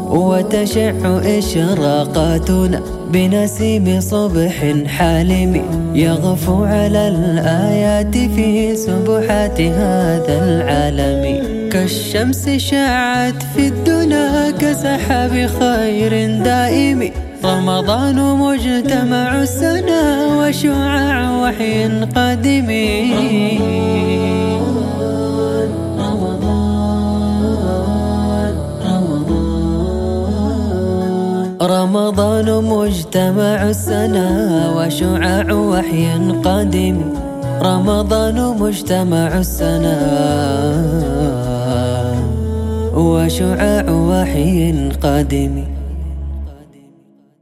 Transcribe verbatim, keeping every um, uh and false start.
وتشع إشراقاتنا بنسيم صبح حالم يغفو على الآيات في سبحات هذا العالم. كالشمس شعت في الدنا كسحاب خير دائم. رمضان مجتمع السنة وشعاع وحي قادم. رمضان مجتمع السنة وشعاع وحي قادم. رمضان مجتمع السنة وشعاع وحي قادم.